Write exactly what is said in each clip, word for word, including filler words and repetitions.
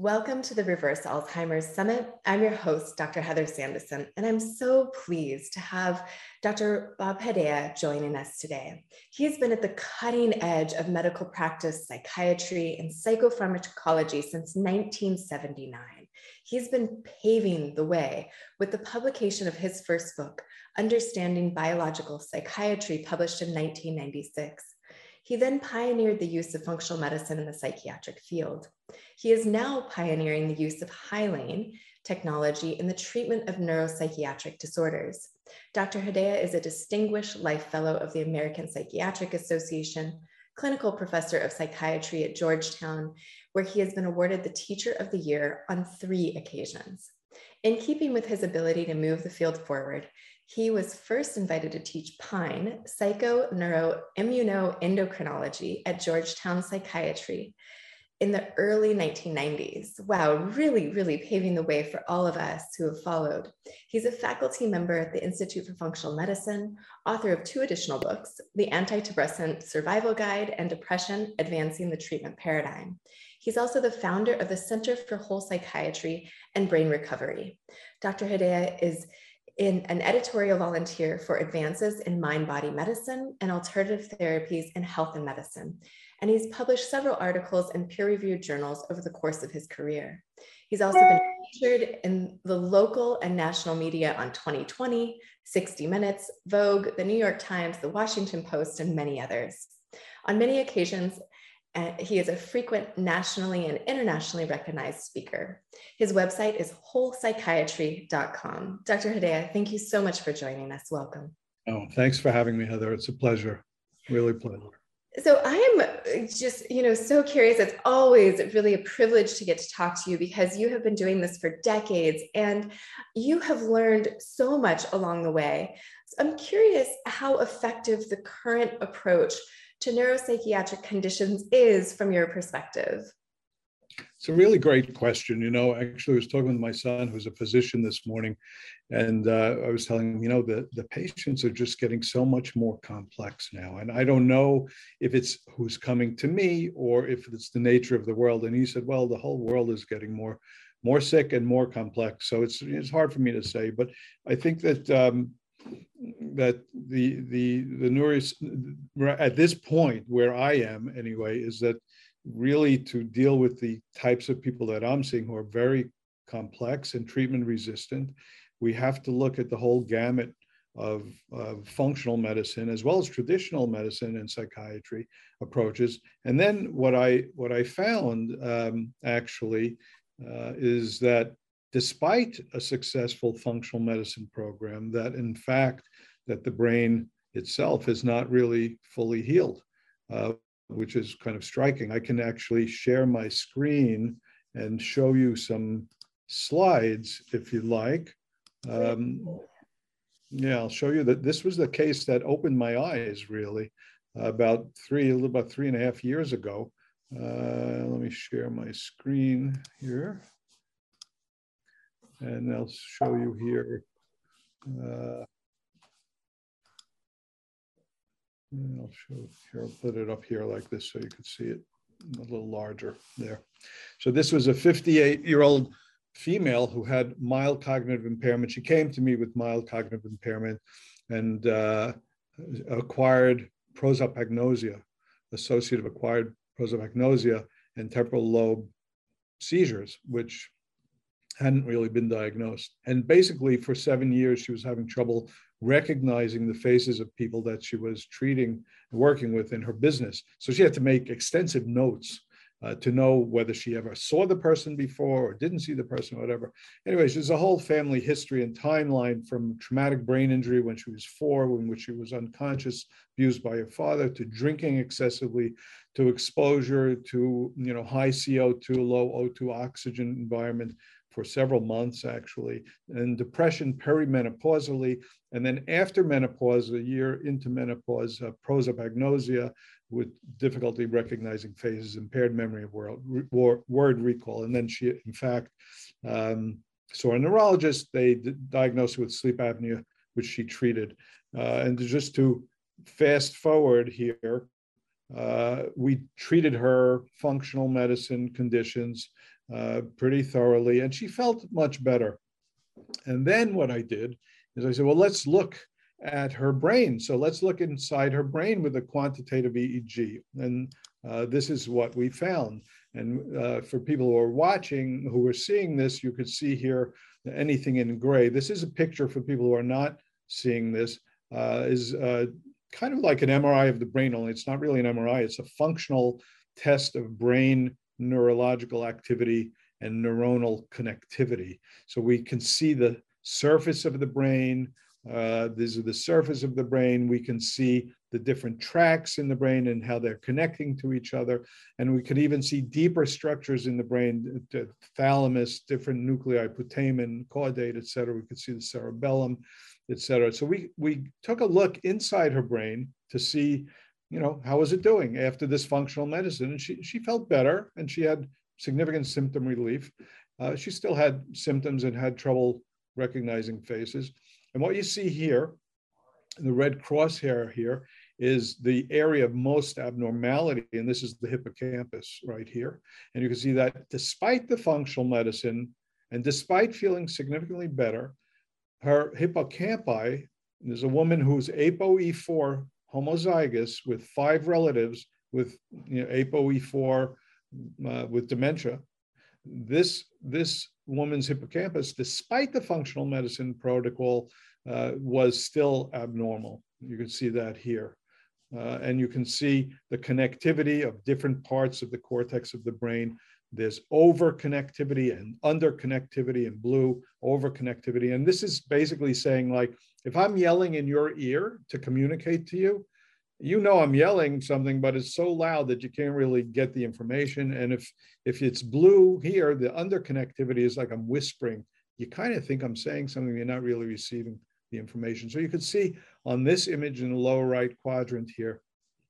Welcome to the Reverse Alzheimer's Summit. I'm your host, Doctor Heather Sandison, and I'm so pleased to have Doctor Bob Hedaya joining us today. He has been at the cutting edge of medical practice, psychiatry, and psychopharmacology since nineteen seventy-nine. He's been paving the way with the publication of his first book, Understanding Biological Psychiatry, published in nineteen ninety-six. He then pioneered the use of functional medicine in the psychiatric field. He is now pioneering the use of Highlane technology in the treatment of neuropsychiatric disorders. Doctor Hedaya is a distinguished life fellow of the American Psychiatric Association, clinical professor of psychiatry at Georgetown, where he has been awarded the Teacher of the Year on three occasions. In keeping with his ability to move the field forward, he was first invited to teach PINE, Psycho-Neuro-Immuno-Endocrinology at Georgetown Psychiatry in the early nineteen nineties. Wow, really, really paving the way for all of us who have followed. He's a faculty member at the Institute for Functional Medicine, author of two additional books, The Antidepressant Survival Guide and Depression, Advancing the Treatment Paradigm. He's also the founder of the Center for Whole Psychiatry and Brain Recovery. Doctor Hedaya is in an editorial volunteer for advances in mind-body medicine and alternative therapies in health and medicine. And he's published several articles in peer-reviewed journals over the course of his career. He's also been featured in the local and national media on twenty twenty, sixty minutes, Vogue, the New York Times, the Washington Post, and many others. On many occasions, Uh, he is a frequent nationally and internationally recognized speaker. His website is whole psychiatry dot com. Doctor Hedaya, thank you so much for joining us. Welcome. Oh, thanks for having me, Heather. It's a pleasure, really a pleasure. So I am just, you know, so curious. It's always really a privilege to get to talk to you because you have been doing this for decades and you have learned so much along the way. So I'm curious how effective the current approach to neuropsychiatric conditions is from your perspective? It's a really great question. You know, actually, I was talking with my son, who's a physician this morning, and uh, I was telling him, you know, the, the patients are just getting so much more complex now. And I don't know if it's who's coming to me or if it's the nature of the world. And he said, well, the whole world is getting more, more sick and more complex. So it's, it's hard for me to say, but I think that um, that the the the neuros at this point where I am anyway is that really to deal with the types of people that I'm seeing who are very complex and treatment resistant, we have to look at the whole gamut of, of functional medicine as well as traditional medicine and psychiatry approaches. And then what I what I found um, actually uh, is that despite a successful functional medicine program, that in fact, that the brain itself is not really fully healed, uh, which is kind of striking. I can actually share my screen and show you some slides if you like. Um, yeah, I'll show you that this was the case that opened my eyes really about three, a little about three and a half years ago. Uh, let me share my screen here. And I'll show you here. Uh, I'll show here, I'll put it up here like this so you can see it a little larger there. So this was a fifty-eight-year-old female who had mild cognitive impairment. She came to me with mild cognitive impairment and uh, acquired prosopagnosia, associative acquired prosopagnosia and temporal lobe seizures, which hadn't really been diagnosed. And basically for seven years, she was having trouble recognizing the faces of people that she was treating and working with in her business. So she had to make extensive notes uh, to know whether she ever saw the person before or didn't see the person or whatever. Anyways, there's a whole family history and timeline from traumatic brain injury when she was four, in which she was unconscious, abused by her father, to drinking excessively, to exposure to, you know, high C O two, low O two oxygen environment for several months actually, and depression perimenopausally, and then after menopause, a year into menopause, uh, prosopagnosia with difficulty recognizing faces, impaired memory of word, word recall. And then she, in fact, um, saw a neurologist. They diagnosed her with sleep apnea, which she treated. Uh, and just to fast forward here, uh, we treated her functional medicine conditions. uh, pretty thoroughly, and she felt much better. And then what I did is I said, well, let's look at her brain. So let's look inside her brain with a quantitative E E G. And uh, this is what we found. And uh, for people who are watching, who are seeing this, you could see here anything in gray. This is a picture for people who are not seeing this, uh, is uh, kind of like an M R I of the brain, only it's not really an M R I. It's a functional test of brain neurological activity and neuronal connectivity. So we can see the surface of the brain. Uh, these are the surface of the brain. We can see the different tracks in the brain and how they're connecting to each other. And we could even see deeper structures in the brain, the thalamus, different nuclei, putamen, caudate, et cetera. We could see the cerebellum, et cetera. So we, we took a look inside her brain to see, you know, how was it doing after this functional medicine? And she, she felt better, and she had significant symptom relief. Uh, she still had symptoms and had trouble recognizing faces. And what you see here, the red crosshair here, is the area of most abnormality, and this is the hippocampus right here. And you can see that despite the functional medicine and despite feeling significantly better, her hippocampi, there's a woman who's A P O E four homozygous with five relatives with, you know, A P O E four uh, with dementia. This, this woman's hippocampus, despite the functional medicine protocol, uh, was still abnormal. You can see that here. Uh, and you can see the connectivity of different parts of the cortex of the brain. There's over-connectivity and under-connectivity in blue, over-connectivity. And this is basically saying, like, if I'm yelling in your ear to communicate to you, you know I'm yelling something, but it's so loud that you can't really get the information. And if, if it's blue here, the under-connectivity is like I'm whispering. You kind of think I'm saying something, you're not really receiving the information. So you can see on this image in the lower right quadrant here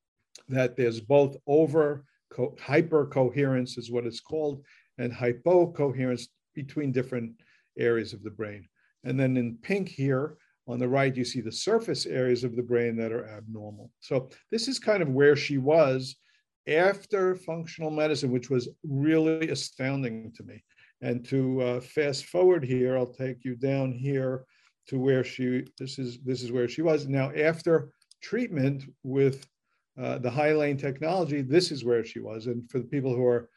that there's both over co hypercoherence is what it's called, and hypocoherence between different areas of the brain. And then in pink here on the right, you see the surface areas of the brain that are abnormal. So this is kind of where she was after functional medicine, which was really astounding to me. And to uh, fast forward here, I'll take you down here to where she, this is, this is where she was. Now, after treatment with uh, the Hyaline technology, this is where she was. And for the people who are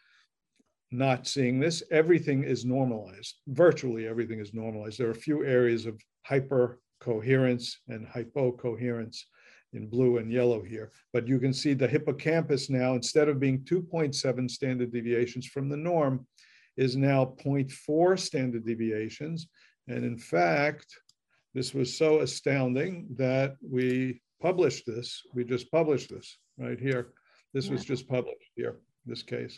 not seeing this, everything is normalized. Virtually everything is normalized. There are a few areas of hypercoherence and hypocoherence in blue and yellow here. But you can see the hippocampus now, instead of being two point seven standard deviations from the norm, is now zero point four standard deviations. And in fact, this was so astounding that we published this. We just published this right here. This yeah. was just published here, this case.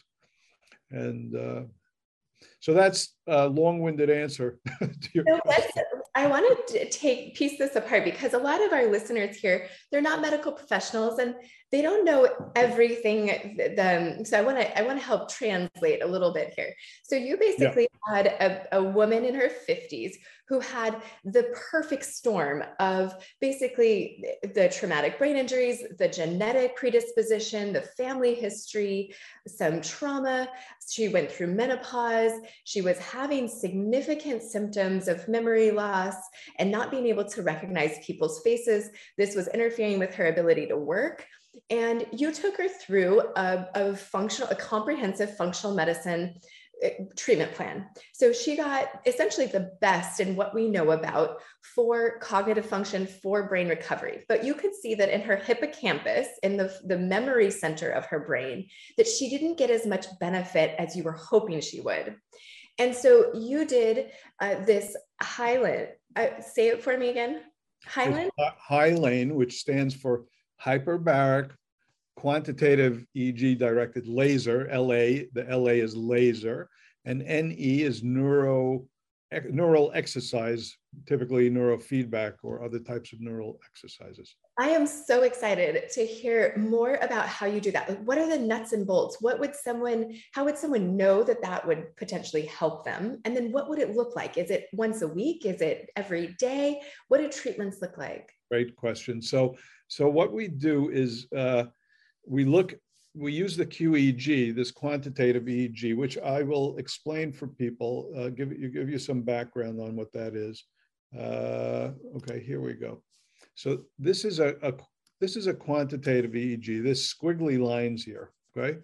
And uh, so that's a long-winded answer to your so let's, I want to take piece this apart, because a lot of our listeners here, they're not medical professionals and they don't know everything. The, so I want to I want to help translate a little bit here. So you basically yeah. had a, a woman in her fifties who had the perfect storm of basically the traumatic brain injuries, the genetic predisposition, the family history, some trauma. She went through menopause. She was having significant symptoms of memory loss and not being able to recognize people's faces. This was interfering with her ability to work. And you took her through a, a functional, a comprehensive functional medicine treatment plan. So she got essentially the best in what we know about for cognitive function, for brain recovery. But you could see that in her hippocampus, in the, the memory center of her brain, that she didn't get as much benefit as you were hoping she would. And so you did uh, this Hyaline, uh, say it for me again, Hyaline? Hyaline, which stands for hyperbaric quantitative E E G directed laser, L A, the L A is laser, and N E is neuro, neural exercise, typically neurofeedback or other types of neural exercises. I am so excited to hear more about how you do that. Like, what are the nuts and bolts? What would someone, how would someone know that that would potentially help them? And then what would it look like? Is it once a week? Is it every day? What do treatments look like? Great question. So, so what we do is uh, we look we use the Q E G, this quantitative E E G, which I will explain for people, uh, give, you, give you some background on what that is. Uh, okay, here we go. So this is a, a this is a quantitative E E G, this squiggly lines here, okay?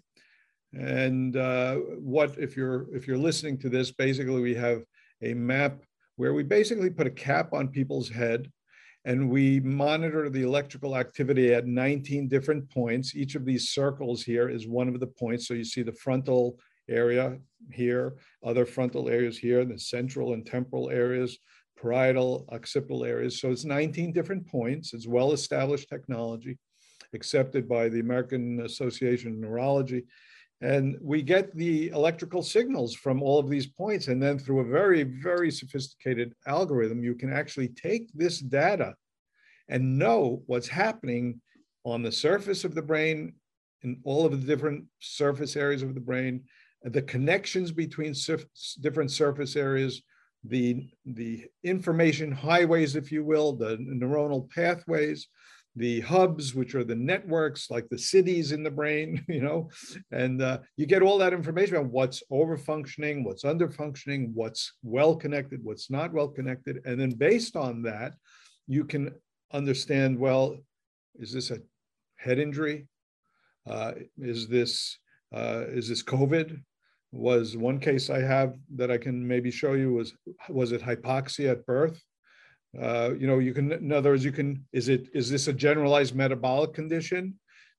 And uh, what, if you're, if you're listening to this, basically we have a map where we basically put a cap on people's head and we monitor the electrical activity at nineteen different points. Each of these circles here is one of the points. So you see the frontal area here, other frontal areas here, the central and temporal areas, parietal, occipital areas. So it's nineteen different points. It's well-established technology, accepted by the American Association of Neurology. And we get the electrical signals from all of these points. And then through a very, very sophisticated algorithm, you can actually take this data and know what's happening on the surface of the brain, in all of the different surface areas of the brain, the connections between surf different surface areas, the, the information highways, if you will, the neuronal pathways, the hubs, which are the networks, like the cities in the brain, you know, and uh, you get all that information about what's over-functioning, what's under-functioning, what's well-connected, what's not well-connected. And then based on that, you can understand, well, is this a head injury? Uh, is this, uh, is this COVID? Was one case I have that I can maybe show you was, was it hypoxia at birth? Uh, you know, you can, in other words, you can, is it, is this a generalized metabolic condition?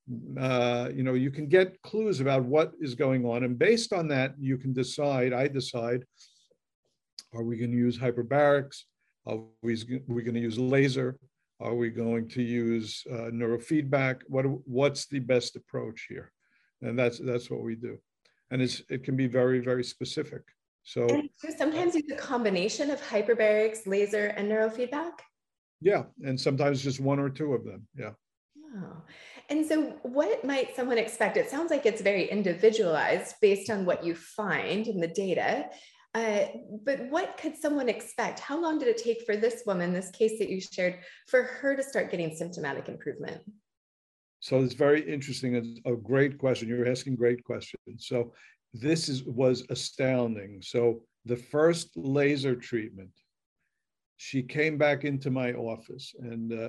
Uh, you know, you can get clues about what is going on. And based on that, you can decide, I decide, are we going to use hyperbarics? Are we, we going to use laser? Are we going to use uh, neurofeedback? What, what's the best approach here? And that's, that's what we do. And it's, it can be very, very specific. So and you sometimes use a combination of hyperbarics, laser, and neurofeedback? Yeah, and sometimes just one or two of them, yeah. Oh. And so what might someone expect? It sounds like it's very individualized based on what you find in the data, uh, but what could someone expect? How long did it take for this woman, this case that you shared, for her to start getting symptomatic improvement? So it's very interesting. It's a great question. You're asking great questions. So this is, was astounding. So the first laser treatment, she came back into my office and uh,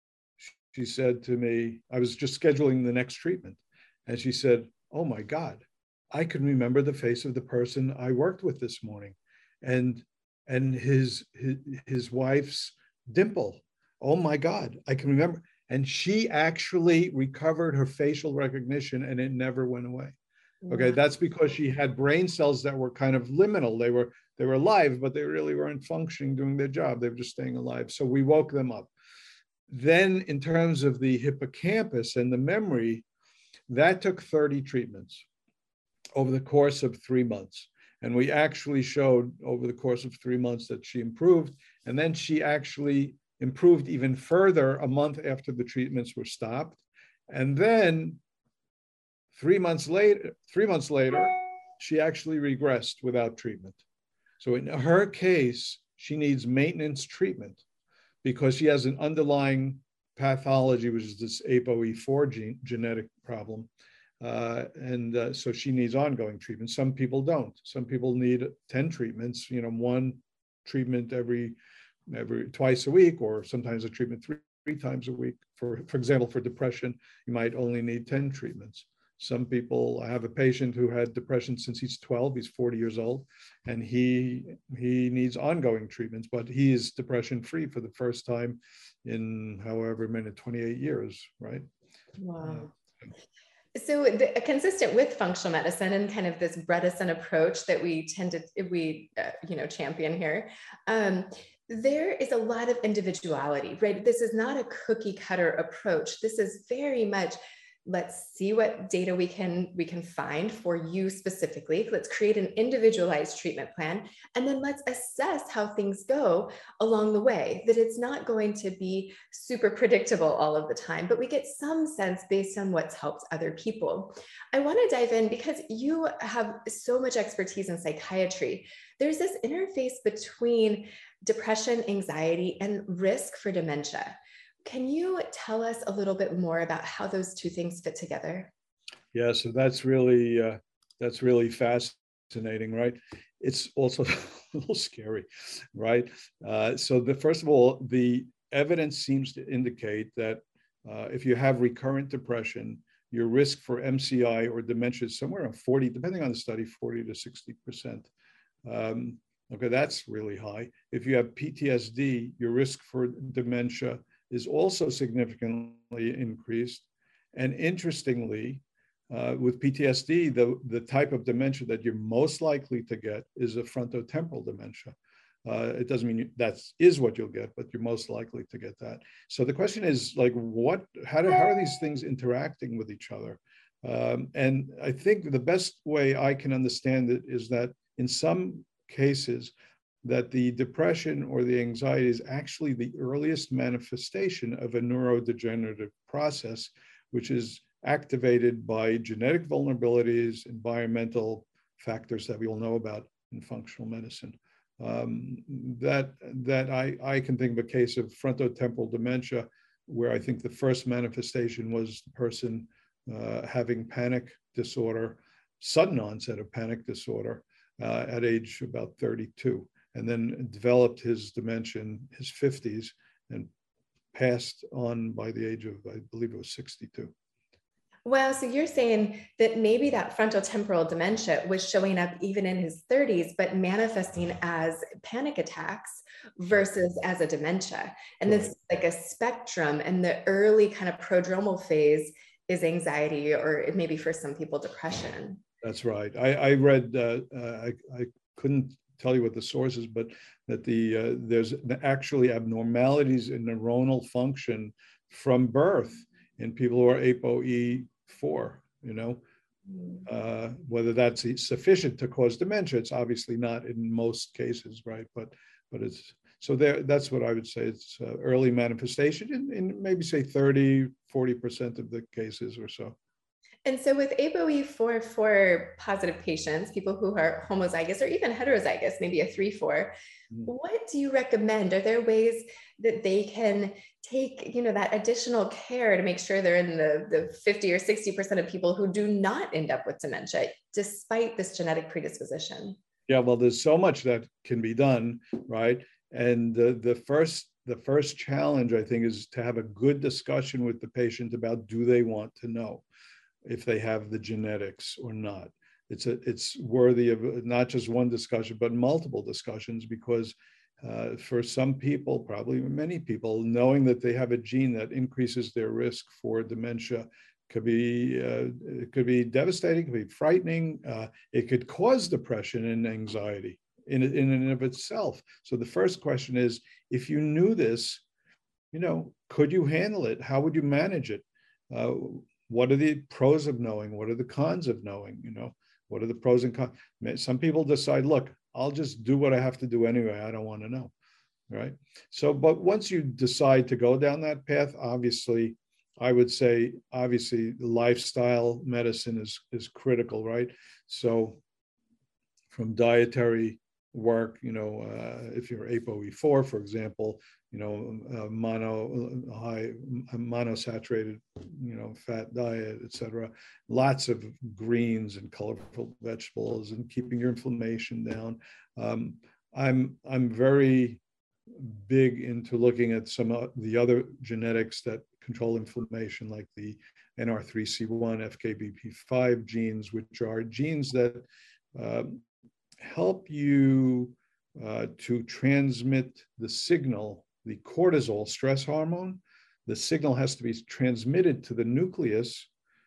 she said to me, I was just scheduling the next treatment. And she said, oh my God, I can remember the face of the person I worked with this morning and, and his, his, his wife's dimple. Oh my God, I can remember. And she actually recovered her facial recognition and it never went away. Okay, that's because she had brain cells that were kind of liminal. They were they were alive, but they really weren't functioning, doing their job. They were just staying alive. So we woke them up. Then in terms of the hippocampus and the memory, that took thirty treatments over the course of three months. And we actually showed over the course of three months that she improved. And then she actually improved even further a month after the treatments were stopped. And then Three months later, three months later, she actually regressed without treatment. So in her case, she needs maintenance treatment because she has an underlying pathology, which is this A P O E four gene, genetic problem. Uh, and uh, so she needs ongoing treatment. Some people don't. Some people need ten treatments, you know, one treatment every, every twice a week, or sometimes a treatment three, three times a week. For, for example, for depression, you might only need ten treatments. Some people, I have a patient who had depression since he's twelve, he's forty years old, and he he needs ongoing treatments, but he is depression free for the first time in however many, twenty-eight years, right? Wow. So the, consistent with functional medicine and kind of this Bredesen approach that we tend to, we, uh, you know, champion here, um, there is a lot of individuality, right? This is not a cookie cutter approach. This is very much, let's see what data we can we can find for you specifically. Let's create an individualized treatment plan, and then let's assess how things go along the way. That it's not going to be super predictable all of the time, but we get some sense based on what's helped other people. I want to dive in because you have so much expertise in psychiatry. There's this interface between depression, anxiety, and risk for dementia. Can you tell us a little bit more about how those two things fit together? Yeah, so that's really uh, that's really fascinating, right? It's also a little scary, right? Uh, so the first of all, the evidence seems to indicate that uh, if you have recurrent depression, your risk for M C I or dementia is somewhere around forty, depending on the study, forty to sixty percent. Um, okay, that's really high. If you have P T S D, your risk for dementia is also significantly increased. And interestingly, uh, with P T S D, the, the type of dementia that you're most likely to get is a frontotemporal dementia. Uh, it doesn't mean you, that is what you'll get, but you're most likely to get that. So the question is, like, what? How do how are these things interacting with each other? Um, and I think the best way I can understand it is that in some cases, that the depression or the anxiety is actually the earliest manifestation of a neurodegenerative process, which is activated by genetic vulnerabilities, environmental factors that we all know about in functional medicine. Um, that that I, I can think of a case of frontotemporal dementia where I think the first manifestation was the person uh, having panic disorder, sudden onset of panic disorder uh, at age about thirty-two, and then developed his dementia in his fifties and passed on by the age of, I believe it was sixty-two. Wow, so you're saying that maybe that frontotemporal dementia was showing up even in his thirties, but manifesting as panic attacks versus as a dementia. And this is like a spectrum, and the early kind of prodromal phase is anxiety, or maybe for some people, depression. That's right. I, I read, uh, uh, I, I couldn't tell you what the source is, but that the uh, there's actually abnormalities in neuronal function from birth in people who are A P O E four, you know, uh, whether that's sufficient to cause dementia. It's obviously not in most cases, right? But but it's, so there, that's what I would say. It's uh, early manifestation in, in maybe say thirty, forty percent of the cases or so. And so with A P O E four four positive patients, people who are homozygous or even heterozygous, maybe a three four, mm. what do you recommend? Are there ways that they can take, you know, that additional care to make sure they're in the, the fifty or sixty percent of people who do not end up with dementia, despite this genetic predisposition? Yeah, well, there's so much that can be done, right? And the, the first the first challenge, I think, is to have a good discussion with the patient about, do they want to know if they have the genetics or not. It's a, it's worthy of not just one discussion, but multiple discussions, because uh, for some people, probably many people, knowing that they have a gene that increases their risk for dementia could be, uh, it could be devastating, could be frightening. Uh, it could cause depression and anxiety in, in and of itself. So the first question is, if you knew this, you know, could you handle it? How would you manage it? Uh, What are the pros of knowing? What are the cons of knowing? You know, what are the pros and cons? Some people decide, look, I'll just do what I have to do anyway. I don't want to know, right? So, but once you decide to go down that path, obviously, I would say, obviously, lifestyle medicine is, is critical, right? So from dietary work, you know, uh, if you're A P O E four, for example, you know, uh, mono high monosaturated, you know, fat diet, et cetera. Lots of greens and colorful vegetables, and keeping your inflammation down. Um, I'm I'm very big into looking at some of the other genetics that control inflammation, like the N R three C one, F K B P five genes, which are genes that um, help you uh, to transmit the signal, the cortisol stress hormone. The signal has to be transmitted to the nucleus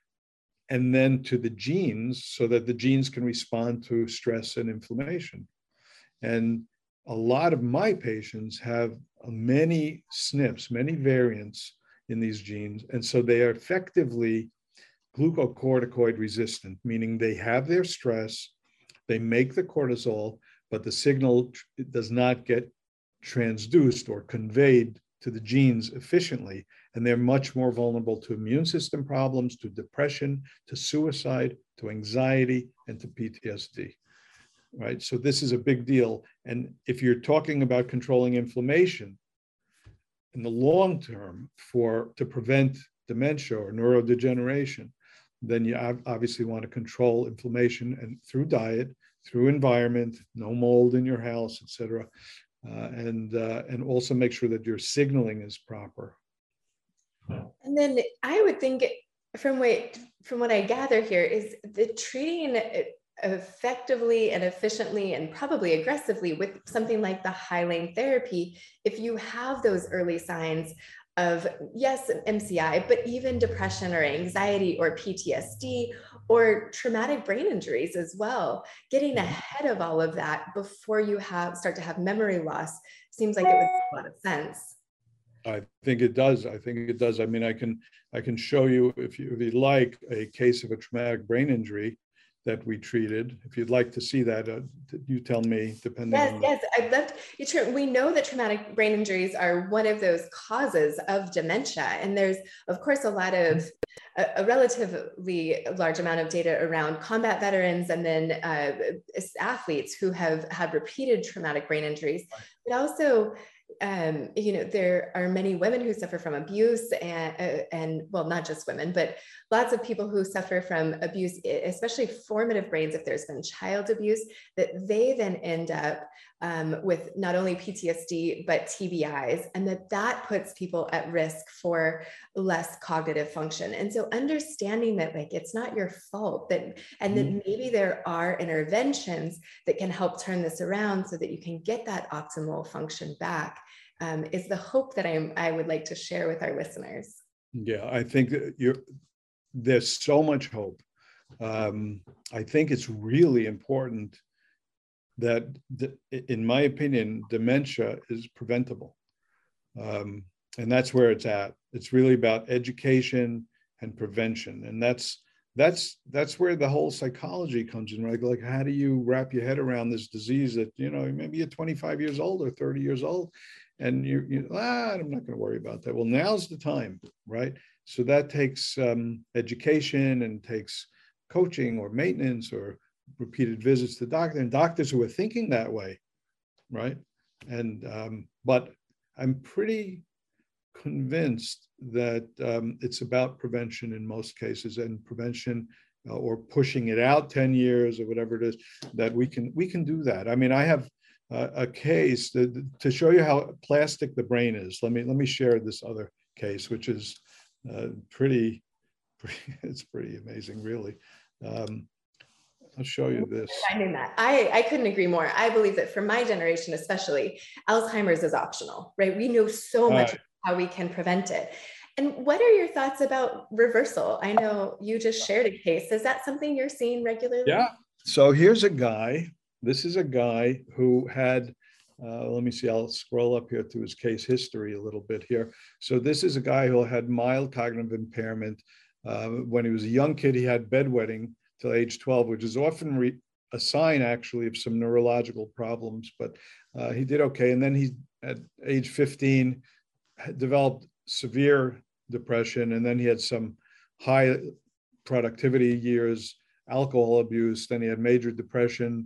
and then to the genes, so that the genes can respond to stress and inflammation. And a lot of my patients have many S N Ps, many variants in these genes. And so they are effectively glucocorticoid resistant, meaning they have their stress, they make the cortisol, but the signal does not get transduced or conveyed to the genes efficiently. And they're much more vulnerable to immune system problems, to depression, to suicide, to anxiety, and to P T S D, right? So this is a big deal. And if you're talking about controlling inflammation in the long term for to prevent dementia or neurodegeneration, then you obviously want to control inflammation and through diet, through environment, no mold in your house, et cetera. Uh, and, uh, and also make sure that your signaling is proper. And then I would think from what, from what I gather here is the treating effectively and efficiently and probably aggressively with something like the Hyaline therapy, if you have those early signs of, yes, M C I, but even depression or anxiety or P T S D or traumatic brain injuries as well, getting ahead of all of that before you have start to have memory loss seems like it would make a lot of sense. I think it does. I think it does. I mean, I can I can show you, if you, if you like, a case of a traumatic brain injury that we treated. If you'd like to see that, uh, you tell me, depending yes, on Yes, I'd love to. We know that traumatic brain injuries are one of those causes of dementia. And there's, of course, a lot of, a, a relatively large amount of data around combat veterans and then uh, athletes who have had repeated traumatic brain injuries, but also Um, you know, there are many women who suffer from abuse and, uh, and well, not just women, but lots of people who suffer from abuse, especially formative brains, if there's been child abuse, that they then end up um, with not only P T S D, but T B Is, and that that puts people at risk for less cognitive function. And so understanding that like, it's not your fault, that, and that maybe there are interventions that can help turn this around so that you can get that optimal function back. Um, is the hope that I'm, I would like to share with our listeners. Yeah, I think that you're, there's so much hope. Um, I think it's really important that, the, in my opinion, dementia is preventable. Um, and that's where it's at. It's really about education and prevention. And that's, that's, that's where the whole psychology comes in, right? Like, how do you wrap your head around this disease that, you know, maybe you're twenty-five years old or thirty years old, and you, you ah, I'm not going to worry about that. Well, now's the time, right? So that takes um, education and takes coaching or maintenance or repeated visits to the doctor, and doctors who are thinking that way, right? And um, but I'm pretty convinced that um, it's about prevention in most cases, and prevention uh, or pushing it out ten years or whatever it is, that we can we can do that. I mean, I have uh, a case that, to show you how plastic the brain is. Let me let me share this other case, which is uh, pretty, pretty, it's pretty amazing, really. Um, I'll show you this. Finding that. I, I couldn't agree more. I believe that for my generation, especially, Alzheimer's is optional, right? We know so much uh, about how we can prevent it. And what are your thoughts about reversal? I know you just shared a case. Is that something you're seeing regularly? Yeah. So here's a guy. This is a guy who had, uh, let me see, I'll scroll up here to his case history a little bit here. So this is a guy who had mild cognitive impairment. Uh, when he was a young kid, he had bedwetting till age twelve, which is often re- a sign actually of some neurological problems, but uh, he did okay. And then he, at age fifteen, developed severe depression, and then he had some high productivity years, alcohol abuse, then he had major depression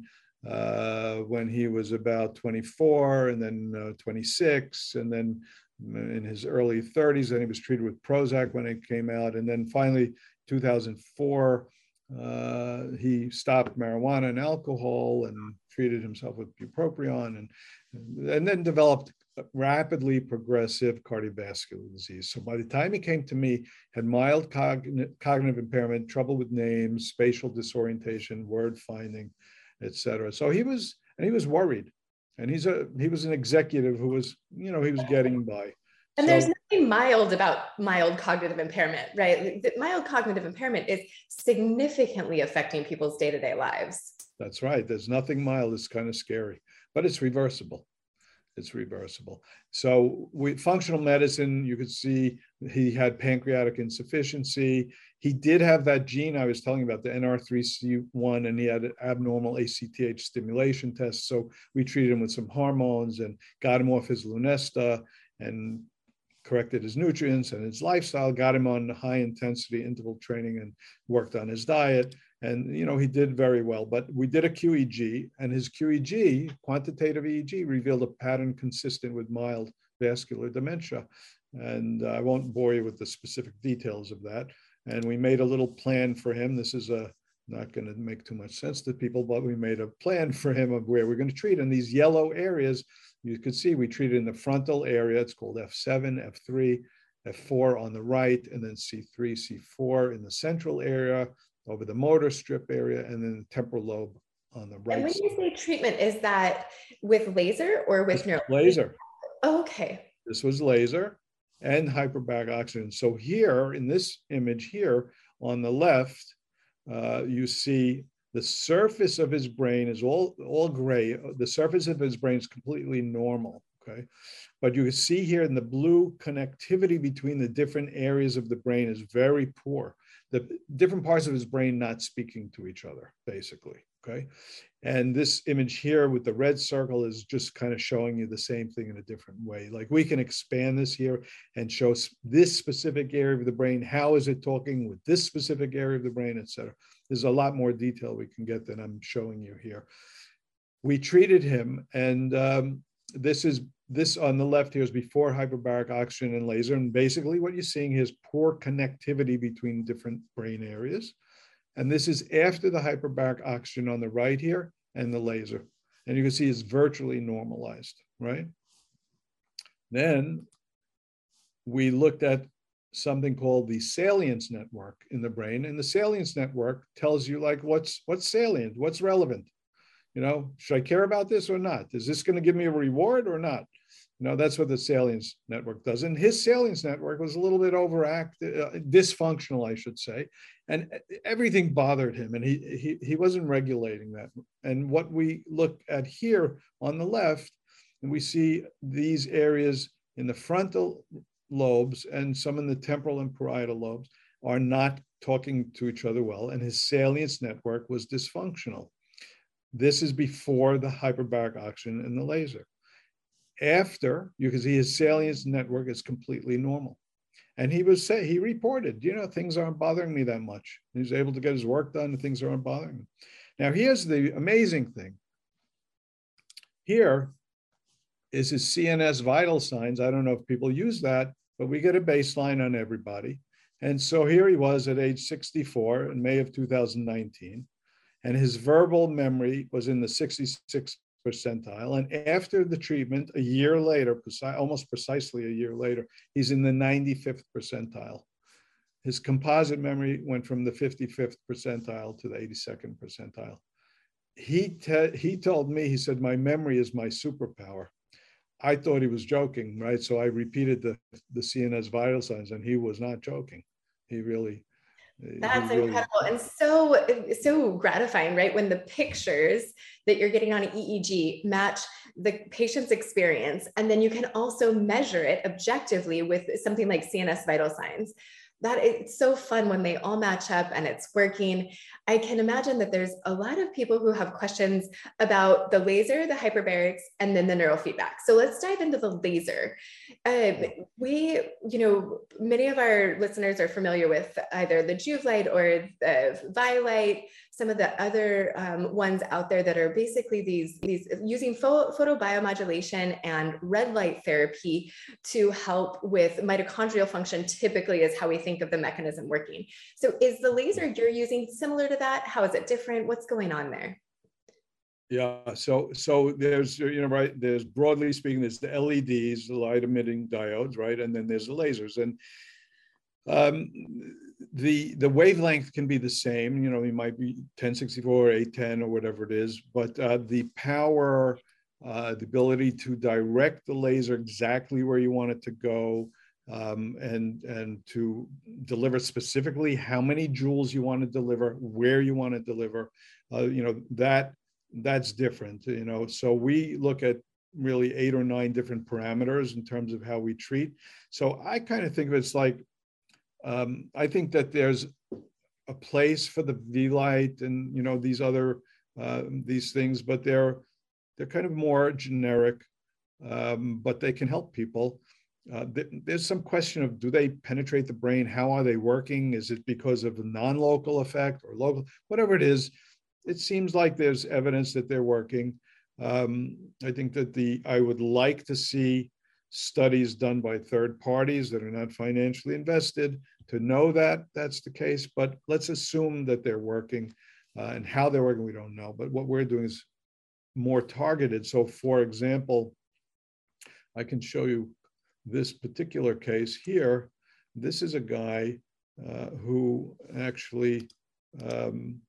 uh, when he was about twenty-four, and then uh, twenty-six, and then in his early thirties, then he was treated with Prozac when it came out, and then finally, two thousand four, uh, he stopped marijuana and alcohol and treated himself with bupropion, and, and then developed rapidly progressive cardiovascular disease. So by the time he came to me, had mild cogn- cognitive impairment, trouble with names, spatial disorientation, word finding, et cetera. So he was, and he was worried. And he's a he was an executive who was, you know, he was getting by. And so, there's nothing mild about mild cognitive impairment, right? The mild cognitive impairment is significantly affecting people's day-to-day lives. That's right. There's nothing mild. It's kind of scary, but it's reversible. It's reversible. So with functional medicine, you could see he had pancreatic insufficiency. He did have that gene I was telling you about, the N R three C one, and he had abnormal A C T H stimulation tests. So we treated him with some hormones and got him off his Lunesta and corrected his nutrients and his lifestyle, got him on high intensity interval training and worked on his diet. And, you know, he did very well, but we did a Q E G, and his Q E G, quantitative E E G, revealed a pattern consistent with mild vascular dementia. And I won't bore you with the specific details of that. And we made a little plan for him. This is a not going to make too much sense to people, but we made a plan for him of where we're going to treat. In these yellow areas, you could see we treated in the frontal area. It's called F seven, F three, F four on the right, and then C three, C four in the central area, over the motor strip area, and then the temporal lobe on the right. And when you say treatment, is that with laser or with neuro? Laser. Oh, okay. This was laser and hyperbaric oxygen. So here in this image here on the left, uh, you see the surface of his brain is all, all gray. The surface of his brain is completely normal, okay? But you can see here in the blue, connectivity between the different areas of the brain is very poor. The different parts of his brain not speaking to each other, basically, okay? And this image here with the red circle is just kind of showing you the same thing in a different way. Like we can expand this here and show this specific area of the brain. How is it talking with this specific area of the brain, et cetera. There's a lot more detail we can get than I'm showing you here. We treated him, and um, this is this on the left here is before hyperbaric oxygen and laser. And basically what you're seeing here is poor connectivity between different brain areas. And this is after the hyperbaric oxygen on the right here and the laser. And you can see it's virtually normalized, right? Then we looked at something called the salience network in the brain. And the salience network tells you like what's, what's salient, what's relevant. You know, should I care about this or not? Is this going to give me a reward or not? You know, that's what the salience network does. And his salience network was a little bit overactive, uh, dysfunctional, I should say. And everything bothered him, and he, he, he wasn't regulating that. And what we look at here on the left, and we see these areas in the frontal lobes and some in the temporal and parietal lobes are not talking to each other well, and his salience network was dysfunctional. This is before the hyperbaric oxygen and the laser. After, you can see his salience network is completely normal. And he was say he reported, you know, things aren't bothering me that much. He was able to get his work done and things aren't bothering him. Now, here's the amazing thing. Here is his C N S vital signs. I don't know if people use that, but we get a baseline on everybody. And so here he was at age sixty-four in May of two thousand nineteen. And his verbal memory was in the sixty-sixth percentile. And after the treatment, a year later, preci- almost precisely a year later, he's in the ninety-fifth percentile. His composite memory went from the fifty-fifth percentile to the eighty-second percentile. He, te- he told me, he said, my memory is my superpower. I thought he was joking, right? So I repeated the, the C N S vital signs, and he was not joking. He really... That's really, incredible and so, so gratifying, right? When the pictures that you're getting on an E E G match the patient's experience, and then you can also measure it objectively with something like C N S vital signs. That it's so fun when they all match up and it's working. I can imagine that there's a lot of people who have questions about the laser, the hyperbarics, and then the neurofeedback. So let's dive into the laser. Um, we, you know, many of our listeners are familiar with either the Juvelight or the Vielight, some of the other um, ones out there that are basically these, these using pho photobiomodulation and red light therapy to help with mitochondrial function, typically is how we think of the mechanism working. So is the laser you're using similar to that? How is it different? What's going on there? Yeah, so so there's, you know, right, there's broadly speaking, there's the L E Ds, the light emitting diodes, right? And then there's the lasers. And um, the the wavelength can be the same, you know, it might be ten sixty-four or eight ten or whatever it is, but uh, the power, uh, the ability to direct the laser exactly where you want it to go, um, and, and to deliver specifically how many joules you want to deliver, where you want to deliver, uh, you know, that that's different, you know. So we look at really eight or nine different parameters in terms of how we treat. So I kind of think of it's like, um, I think that there's a place for the Vielight and, you know, these other, uh, these things, but they're, they're kind of more generic, um, but they can help people. Uh, th there's some question of, do they penetrate the brain? How are they working? Is it because of a non-local effect or local, whatever it is? It seems like there's evidence that they're working. Um, I think that the, I would like to see studies done by third parties that are not financially invested to know that that's the case, but let's assume that they're working, uh, and how they're working, we don't know. But what we're doing is more targeted. So for example, I can show you this particular case here. This is a guy uh, who actually, um,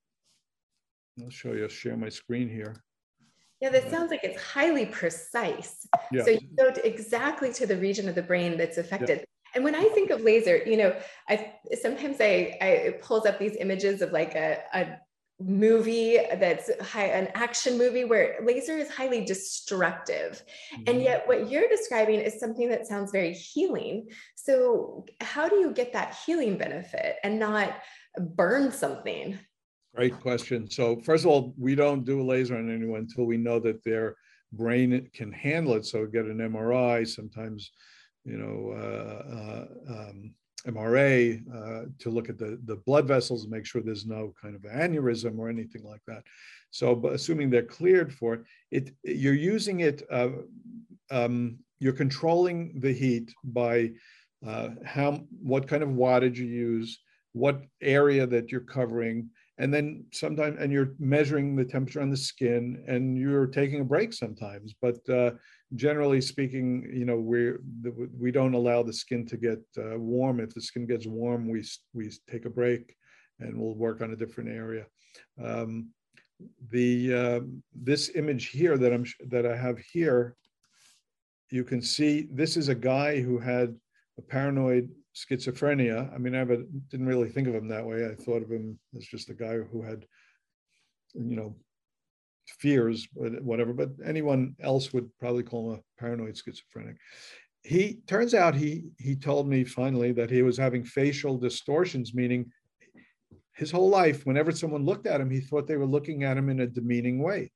I'll show you, I'll share my screen here. Yeah, that sounds like it's highly precise. Yeah. So you go to exactly to the region of the brain that's affected. Yeah. And when I think of laser, you know, I sometimes I, I it pulls up these images of like a, a movie that's high, an action movie where laser is highly destructive. Mm-hmm. And yet what you're describing is something that sounds very healing. So how do you get that healing benefit and not burn something? Great question. So first of all, we don't do a laser on anyone until we know that their brain can handle it. So get an M R I, sometimes, you know, uh, uh, um, M R A uh, to look at the, the blood vessels and make sure there's no kind of aneurysm or anything like that. So but assuming they're cleared for it, it you're using it, uh, um, you're controlling the heat by uh, how, what kind of wattage you use, what area that you're covering, and then sometimes, and you're measuring the temperature on the skin, and you're taking a break sometimes. But uh, generally speaking, you know, we're, we don't allow the skin to get uh, warm. If the skin gets warm, we, we take a break and we'll work on a different area. Um, the, uh, this image here that, I'm, that I have here, you can see this is a guy who had a paranoid schizophrenia. I mean, I didn't really think of him that way. I thought of him as just a guy who had, you know, fears, whatever, but anyone else would probably call him a paranoid schizophrenic. He turns out he he told me finally that he was having facial distortions, meaning his whole life, whenever someone looked at him, he thought they were looking at him in a demeaning way.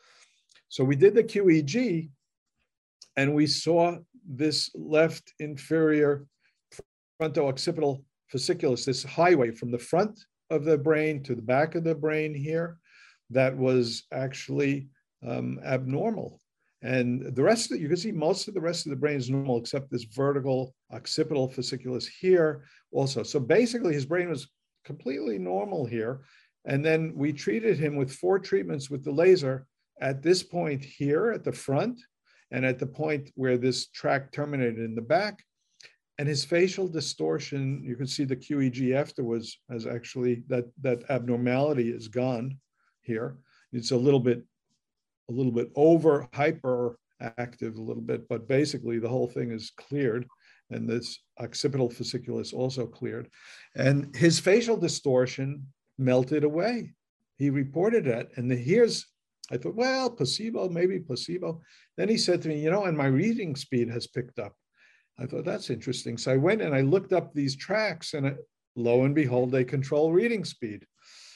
So we did the Q E G, and we saw this left inferior fronto-occipital fasciculus, this highway from the front of the brain to the back of the brain here, that was actually um, abnormal. And the rest of it, you can see most of the rest of the brain is normal, except this vertical occipital fasciculus here also. So basically his brain was completely normal here. And then we treated him with four treatments with the laser at this point here at the front, and at the point where this tract terminated in the back. And his facial distortion, you can see the Q E G afterwards, as actually that, that abnormality is gone here. It's a little bit, a little bit over hyperactive a little bit, but basically the whole thing is cleared. And this occipital fasciculus also cleared. And his facial distortion melted away. He reported it. And the, here's, I thought, well, placebo, maybe placebo. Then he said to me, you know, and my reading speed has picked up. I thought, that's interesting. So I went and I looked up these tracks, and it, lo and behold, they control reading speed.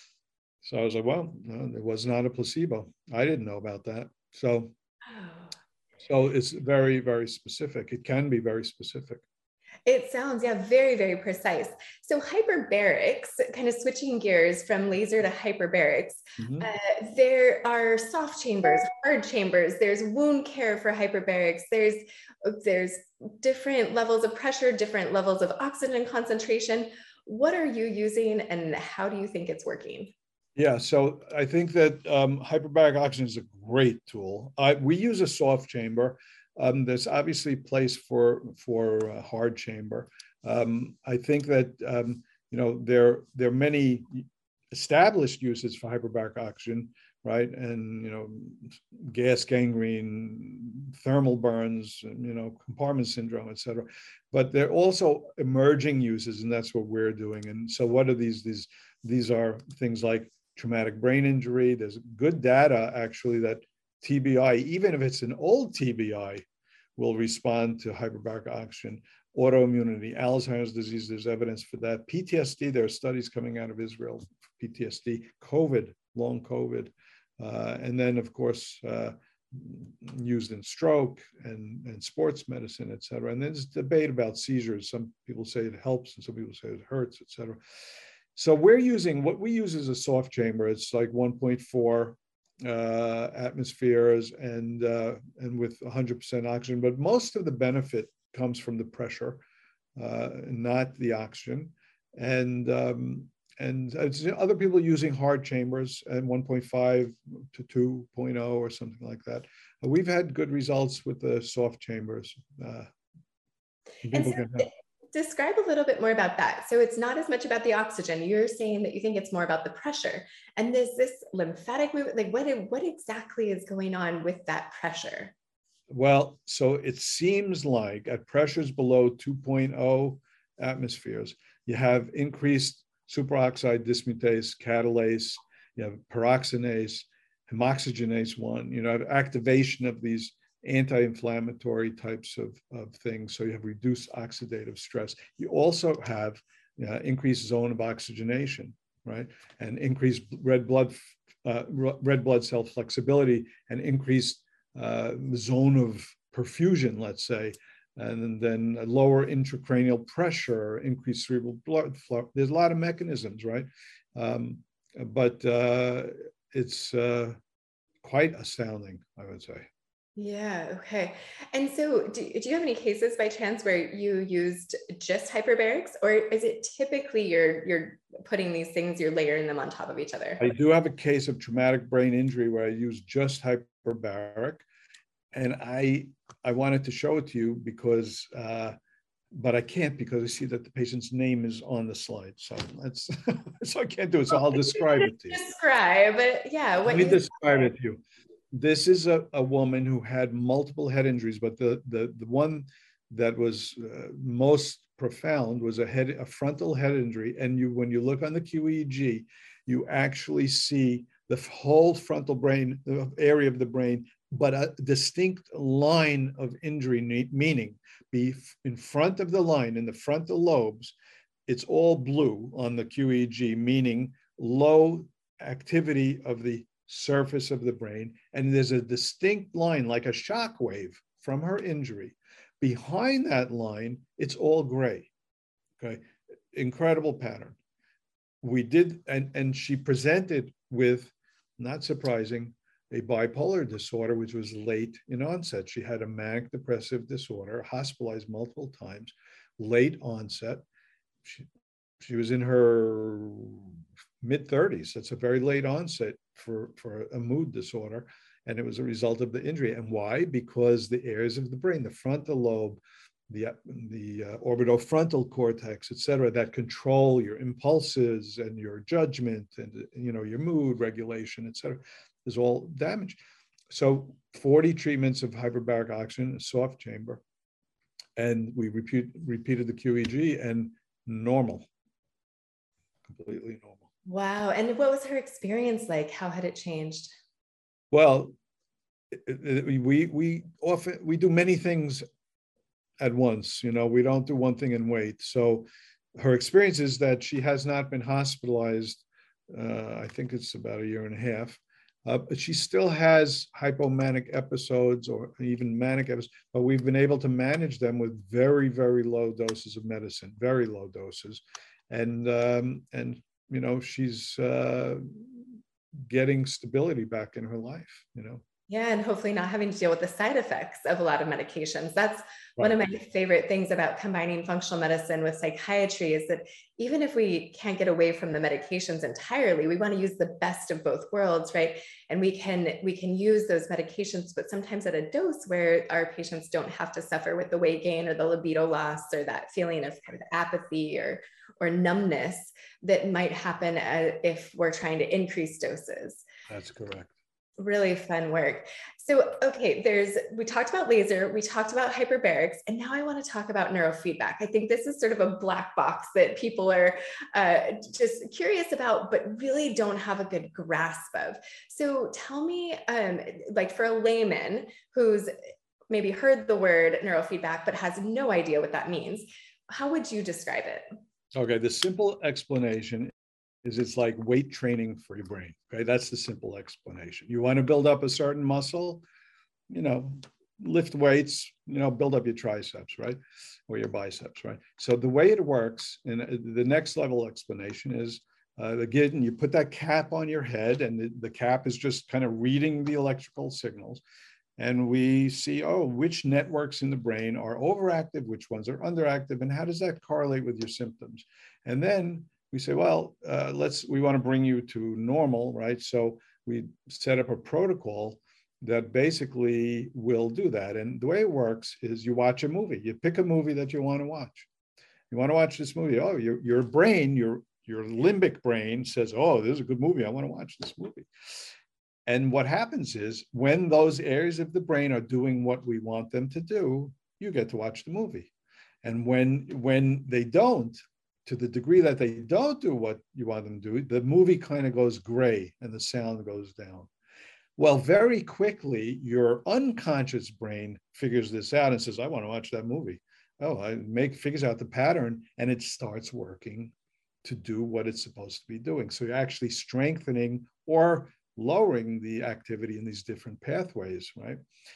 So I was like, well, no, it was not a placebo. I didn't know about that. So, so it's very, very specific. It can be very specific. It sounds, yeah, very, very precise. So hyperbarics, kind of switching gears from laser to hyperbarics, mm-hmm. uh, there are soft chambers, hard chambers, there's wound care for hyperbarics, there's, there's different levels of pressure, different levels of oxygen concentration. What are you using and how do you think it's working? Yeah, so I think that um, hyperbaric oxygen is a great tool. I, we use a soft chamber. Um, there's obviously place for for a hard chamber. Um, I think that um, you know there there are many established uses for hyperbaric oxygen, right? And you know, gas gangrene, thermal burns, you know, compartment syndrome, et cetera. But there are also emerging uses, and that's what we're doing. And so, what are these? These these are things like traumatic brain injury. There's good data actually that T B I, even if it's an old T B I, will respond to hyperbaric oxygen. Autoimmunity, Alzheimer's disease, there's evidence for that. P T S D, there are studies coming out of Israel, P T S D, COVID, long COVID. Uh, and then, of course, uh, used in stroke and, and sports medicine, et cetera. And there's debate about seizures. Some people say it helps and some people say it hurts, et cetera. So we're using, what we use is a soft chamber. It's like one point four uh, atmospheres and, uh, and with one hundred percent oxygen. But most of the benefit comes from the pressure, uh, not the oxygen. And um, and it's other people using hard chambers at one point five to two point oh or something like that. We've had good results with the soft chambers. Uh, And people so can have. describe a little bit more about that. So it's not as much about the oxygen. You're saying that you think it's more about the pressure. And there's this lymphatic movement, like what, what exactly is going on with that pressure? Well, so it seems like at pressures below two point oh atmospheres, you have increased superoxide dismutase, catalase, you have peroxinase, homoxygenase one, you know, activation of these anti-inflammatory types of, of things. So you have reduced oxidative stress. You also have uh, increased zone of oxygenation, right? And increased red blood, uh, red blood cell flexibility and increased uh, zone of perfusion, let's say, and then lower intracranial pressure, increased cerebral blood flow. There's a lot of mechanisms, right? Um, but uh, it's uh, quite astounding, I would say. Yeah, okay. And so do, do you have any cases by chance where you used just hyperbarics, or is it typically you're, you're putting these things, you're layering them on top of each other? I do have a case of traumatic brain injury where I used just hyperbaric. And I I wanted to show it to you because, uh, but I can't because I see that the patient's name is on the slide. So that's, so I can't do it. So I'll describe it to you. Describe, yeah. What Let me describe it to you. This is a, a woman who had multiple head injuries, but the, the, the one that was uh, most profound was a head, a frontal head injury. And you, when you look on the Q E E G, you actually see the whole frontal brain, the area of the brain, but a distinct line of injury, meaning be in front of the line, in the frontal lobes, it's all blue on the Q E E G, meaning low activity of the surface of the brain. And there's a distinct line, like a shock wave from her injury. Behind that line, it's all gray, okay? Incredible pattern. We did, and, and she presented with, not surprising, a bipolar disorder, which was late in onset. She had a manic depressive disorder, hospitalized multiple times, late onset. She, she was in her mid thirties. That's a very late onset for, for a mood disorder. And it was a result of the injury. And why? Because the areas of the brain, the frontal lobe, the, the uh, orbitofrontal cortex, et cetera, that control your impulses and your judgment and, you know, your mood regulation, et cetera, is all damaged. So forty treatments of hyperbaric oxygen, a soft chamber, and we repeat, repeated the Q E E G and normal, completely normal. Wow. And what was her experience like? How had it changed? Well, we, we often, we do many things at once, you know, we don't do one thing and wait. So her experience is that she has not been hospitalized. Uh, I think it's about a year and a half. Uh, but she still has hypomanic episodes or even manic episodes, but we've been able to manage them with very, very low doses of medicine, very low doses. And, um, and you know, she's uh, getting stability back in her life, you know. Yeah, and hopefully not having to deal with the side effects of a lot of medications. That's right. One of my favorite things about combining functional medicine with psychiatry is that even if we can't get away from the medications entirely, we want to use the best of both worlds, right? And we can we can use those medications, but sometimes at a dose where our patients don't have to suffer with the weight gain or the libido loss or that feeling of kind of apathy or or numbness that might happen if we're trying to increase doses. That's correct. Really fun work. So, okay, there's, we talked about laser, we talked about hyperbarics, and now I want to talk about neurofeedback. I think this is sort of a black box that people are uh, just curious about, but really don't have a good grasp of. So tell me, um, like for a layman who's maybe heard the word neurofeedback, but has no idea what that means, how would you describe it? Okay, the simple explanation is it's like weight training for your brain, okay? That's the simple explanation. You want to build up a certain muscle, you know, lift weights, you know, build up your triceps, right? Or your biceps, right? So the way it works, and the next level explanation is, uh, again, you put that cap on your head and the, the cap is just kind of reading the electrical signals. And we see, oh, which networks in the brain are overactive, which ones are underactive, and how does that correlate with your symptoms? And then we say, well, uh, let's, we want to bring you to normal, right? So we set up a protocol that basically will do that. And the way it works is you watch a movie, you pick a movie that you want to watch. You want to watch this movie. Oh, your, your brain, your, your limbic brain says, oh, this is a good movie. I want to watch this movie. And what happens is when those areas of the brain are doing what we want them to do, you get to watch the movie. And when, when they don't, to the degree that they don't do what you want them to do, the movie kind of goes gray and the sound goes down. Well, very quickly, your unconscious brain figures this out and says, I want to watch that movie. Oh, I make figures out the pattern, and it starts working to do what it's supposed to be doing. So you're actually strengthening or lowering the activity in these different pathways, right?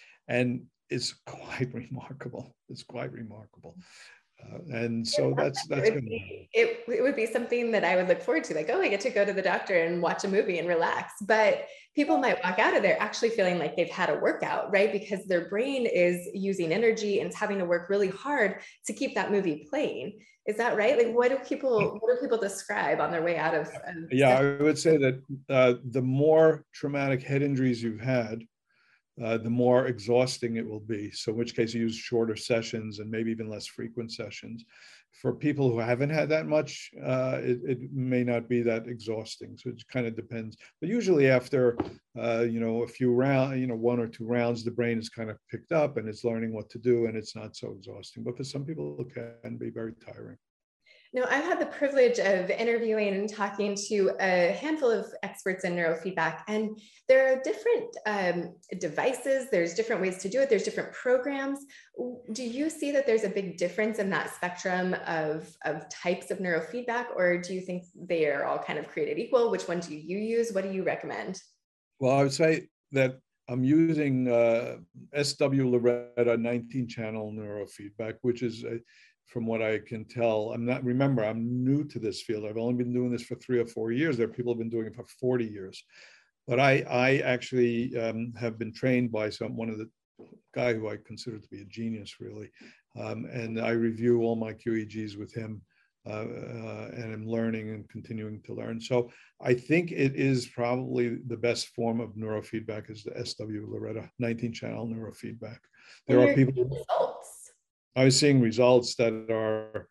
And it's quite remarkable. It's quite remarkable. Uh, and so that's that's it would, be, it, it would be something that I would look forward to, like, oh, I get to go to the doctor and watch a movie and relax. But people might walk out of there actually feeling like they've had a workout, right? Because their brain is using energy and it's having to work really hard to keep that movie playing. Is that right? Like, what do people what do people describe on their way out of? of yeah, stuff? I would say that uh, the more traumatic head injuries you've had, Uh, the more exhausting it will be. So in which case you use shorter sessions and maybe even less frequent sessions. For people who haven't had that much, uh, it, it may not be that exhausting. So it kind of depends. But usually after, uh, you know, a few rounds, you know, one or two rounds, the brain is kind of picked up and it's learning what to do, and it's not so exhausting. But for some people, it can be very tiring. Now, I've had the privilege of interviewing and talking to a handful of experts in neurofeedback, and there are different um, devices, there's different ways to do it, there's different programs. Do you see that there's a big difference in that spectrum of, of types of neurofeedback, or do you think they are all kind of created equal? Which one do you use? What do you recommend? Well, I would say that I'm using uh, S W Loretta nineteen channel neurofeedback, which is a, from what I can tell, I'm not, remember, I'm new to this field. I've only been doing this for three or four years. There are people who have been doing it for forty years. But I, I actually um, have been trained by some, one of the guy who I consider to be a genius, really. Um, and I review all my Q E Gs with him, uh, uh, and I'm learning and continuing to learn. So I think it is probably the best form of neurofeedback is the S W Loretta nineteen channel neurofeedback. There are people. Results. I was seeing results that are,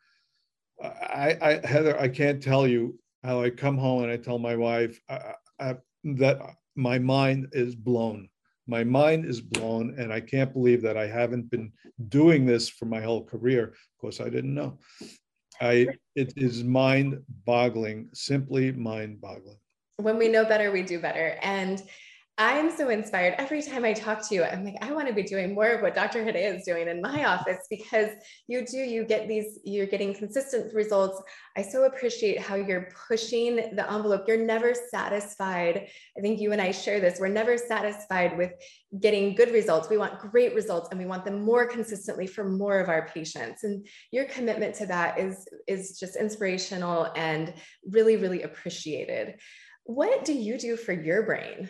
I, I, Heather, I can't tell you how I come home and I tell my wife I, I, that my mind is blown. My mind is blown, and I can't believe that I haven't been doing this for my whole career. Of course, I didn't know. I, it is mind-boggling, simply mind-boggling. When we know better, we do better. And I'm so inspired every time I talk to you. I'm like, I want to be doing more of what Doctor Hadeya is doing in my office, because you do, you get these, you're getting consistent results. I so appreciate how you're pushing the envelope. You're never satisfied. I think you and I share this. We're never satisfied with getting good results. We want great results, and we want them more consistently for more of our patients. And your commitment to that is, is just inspirational and really, really appreciated. What do you do for your brain?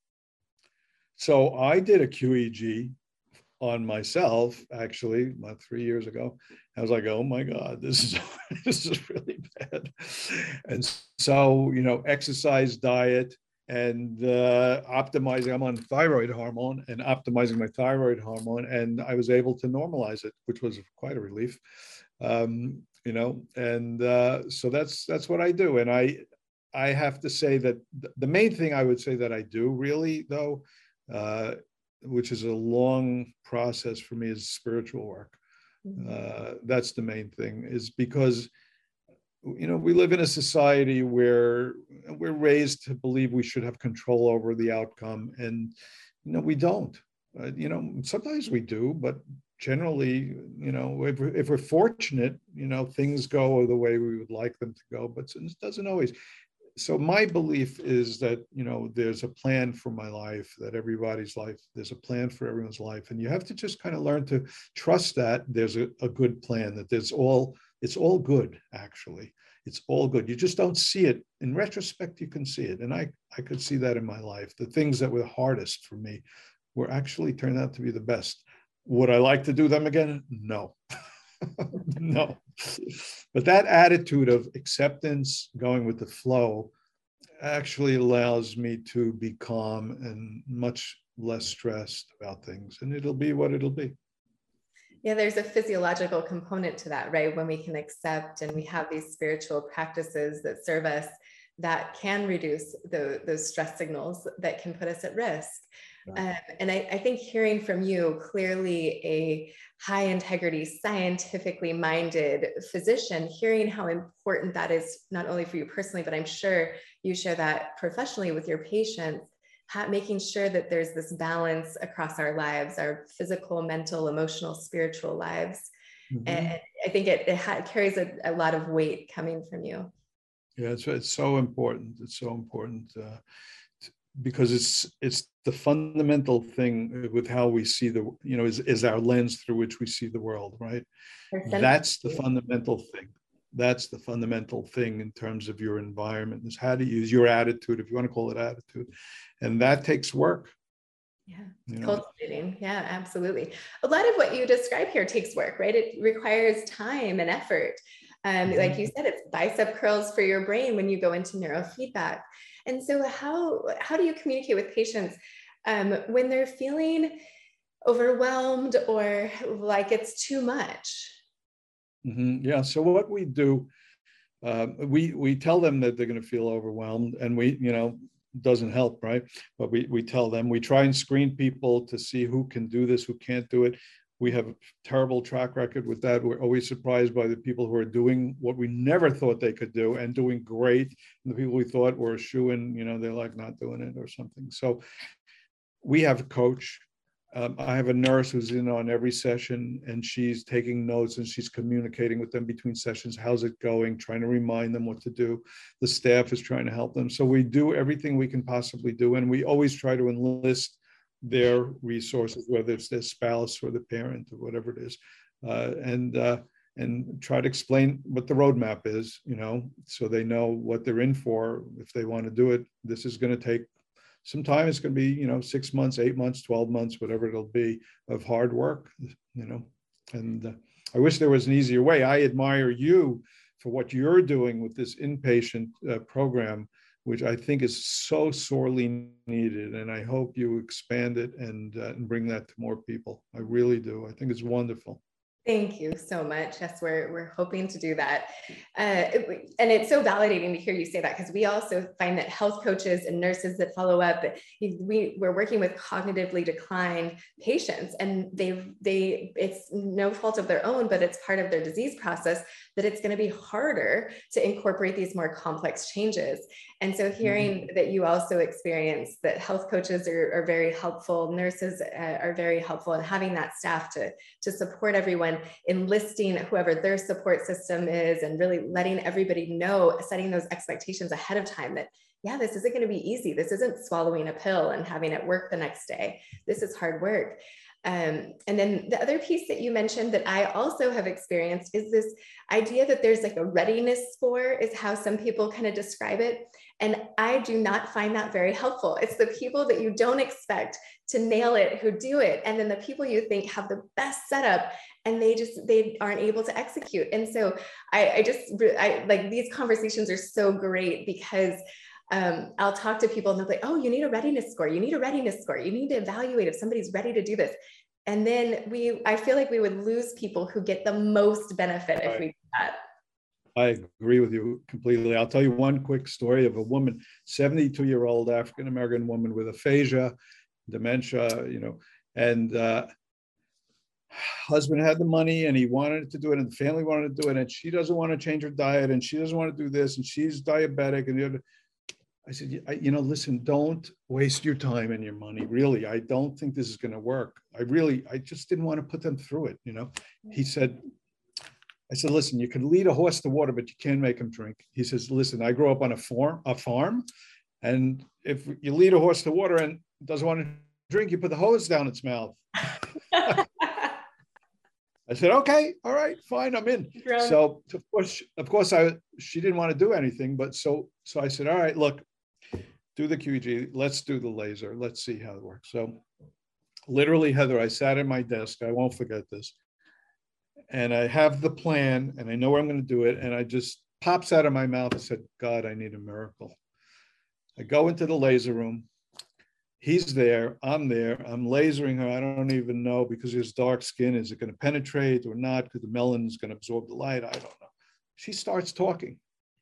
So I did a Q E G on myself, actually, about three years ago. I was like, oh my God, this is, this is really bad. And so, you know, exercise, diet, and uh, optimizing, I'm on thyroid hormone and optimizing my thyroid hormone. And I was able to normalize it, which was quite a relief, um, you know, and uh, so that's, that's what I do. And I, I have to say that the main thing I would say that I do really, though, uh, which is a long process for me, is spiritual work. Uh, that's the main thing, is because, you know, we live in a society where we're raised to believe we should have control over the outcome. And, you know, we don't. Uh, you know, sometimes we do, but generally, you know, if we're, if we're fortunate, you know, things go the way we would like them to go, but it doesn't always. So my belief is that, you know, there's a plan for my life, that everybody's life, there's a plan for everyone's life. And you have to just kind of learn to trust that there's a, a good plan, that there's all, it's all good, actually. It's all good. You just don't see it. In retrospect, you can see it. And I, I could see that in my life. The things that were the hardest for me were actually turned out to be the best. Would I like to do them again? No. No. But that attitude of acceptance, going with the flow, actually allows me to be calm and much less stressed about things. And it'll be what it'll be. Yeah, there's a physiological component to that, right? When we can accept and we have these spiritual practices that serve us, that can reduce the, those stress signals that can put us at risk. Um, and I, I think hearing from you, clearly a high integrity, scientifically minded physician, hearing how important that is, not only for you personally, but I'm sure you share that professionally with your patients, ha- making sure that there's this balance across our lives, our physical, mental, emotional, spiritual lives. Mm-hmm. And I think it, it ha- carries a, a lot of weight coming from you. Yeah, it's, it's so important. It's so important. Uh, because it's it's the fundamental thing with how we see the, you know, is, is our lens through which we see the world, right? That's the fundamental thing. That's the fundamental thing in terms of your environment, is how to use your attitude, if you want to call it attitude. And that takes work. Yeah, you know? Cultivating. Yeah, absolutely. A lot of what you describe here takes work, right? It requires time and effort. Um, mm-hmm. Like you said, it's bicep curls for your brain when you go into neurofeedback. And so how, how do you communicate with patients um, when they're feeling overwhelmed or like it's too much? Mm-hmm. Yeah, so what we do, uh, we, we tell them that they're going to feel overwhelmed, and we, you know, doesn't help, right? But we, we tell them, we try and screen people to see who can do this, who can't do it. We have a terrible track record with that. We're always surprised by the people who are doing what we never thought they could do and doing great. And the people we thought were a shoo-in, you know, they're like not doing it or something. So we have a coach. Um, I have a nurse who's in on every session, and she's taking notes and she's communicating with them between sessions. How's it going? Trying to remind them what to do. The staff is trying to help them. So we do everything we can possibly do. And we always try to enlist their resources, whether it's their spouse or the parent or whatever it is, uh, and uh, and try to explain what the roadmap is, you know, so they know what they're in for. If they want to do it, this is going to take some time. It's going to be, you know, six months, eight months, twelve months, whatever it'll be, of hard work, you know. And uh, I wish there was an easier way. I admire you for what you're doing with this inpatient uh, program, which I think is so sorely needed. And I hope you expand it and, uh, and bring that to more people. I really do. I think it's wonderful. Thank you so much. Yes, we're, we're hoping to do that. Uh, it, and it's so validating to hear you say that, because we also find that health coaches and nurses that follow up, we, we're working with cognitively declined patients, and they, they, it's no fault of their own, but it's part of their disease process, that it's going to be harder to incorporate these more complex changes. And so hearing mm-hmm. that you also experience that health coaches are, are very helpful, nurses uh, are very helpful, and having that staff to, to support everyone, enlisting whoever their support system is, and really letting everybody know, setting those expectations ahead of time that, yeah, this isn't going to be easy. This isn't swallowing a pill and having it work the next day. This is hard work. Um, and then the other piece that you mentioned that I also have experienced is this idea that there's like a readiness score, is how some people kind of describe it. And I do not find that very helpful. It's the people that you don't expect to nail it who do it. And then the people you think have the best setup, and they just, they aren't able to execute. And so I, I just, I like, these conversations are so great, because Um, I'll talk to people and they'll be like, oh, you need a readiness score. You need a readiness score. You need to evaluate if somebody's ready to do this. And then we, I feel like we would lose people who get the most benefit if we do that. I agree with you completely. I'll tell you one quick story of a woman, seventy-two year old African-American woman with aphasia, dementia, you know, and uh, husband had the money and he wanted to do it, and the family wanted to do it. And she doesn't want to change her diet, and she doesn't want to do this, and she's diabetic. And the other, I said, you know, listen, don't waste your time and your money. Really, I don't think this is going to work. I really, I just didn't want to put them through it. You know, he said, I said, listen, you can lead a horse to water, but you can't make him drink. He says, listen, I grew up on a farm, a farm, and if you lead a horse to water and it doesn't want to drink, you put the hose down its mouth. I said, okay, all right, fine, I'm in. Right. So of course, of course, I she didn't want to do anything, but so so I said, all right, look, do the Q E G, let's do the laser, let's see how it works. So literally, Heather, I sat at my desk, I won't forget this, and I have the plan and I know where I'm going to do it. And I just pops out of my mouth and said, God, I need a miracle. I go into the laser room. He's there, I'm there, I'm lasering her. I don't even know, because his dark skin, is it going to penetrate or not? Because the melanin is going to absorb the light. I don't know. She starts talking.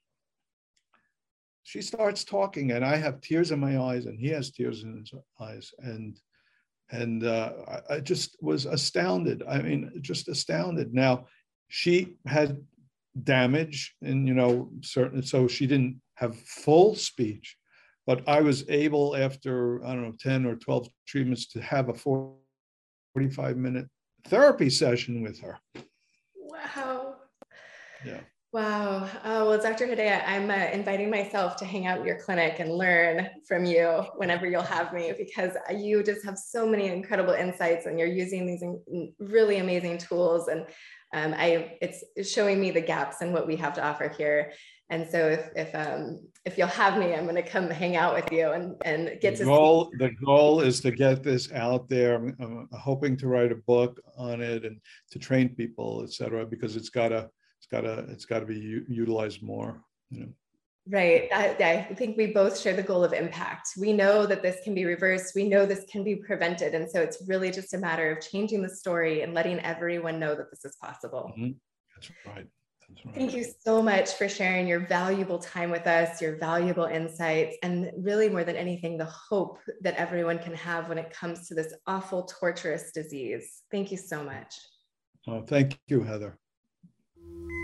She starts talking, and I have tears in my eyes, and he has tears in his eyes. And and uh, I, I just was astounded. I mean, just astounded. Now, she had damage, and you know, certain, so she didn't have full speech. But I was able, after, I don't know, ten or twelve treatments, to have a forty-five minute therapy session with her. Wow. Yeah. Wow. Oh, well, Doctor Hedaya, I'm uh, inviting myself to hang out in your clinic and learn from you whenever you'll have me, because you just have so many incredible insights, and you're using these really amazing tools. And um, I, it's, it's showing me the gaps in what we have to offer here. And so if if um, if you'll have me, I'm going to come hang out with you and, and get the to goal. see. The goal is to get this out there. I'm, I'm hoping to write a book on it and to train people, et cetera, because it's gotta it's gotta it's gotta be u- utilized more. You know. Right. I, I think we both share the goal of impact. We know that this can be reversed. We know this can be prevented. And so it's really just a matter of changing the story and letting everyone know that this is possible. Mm-hmm. That's right. That's right. Thank you so much for sharing your valuable time with us, your valuable insights, and really more than anything, the hope that everyone can have when it comes to this awful, torturous disease. Thank you so much. Oh, thank you, Heather.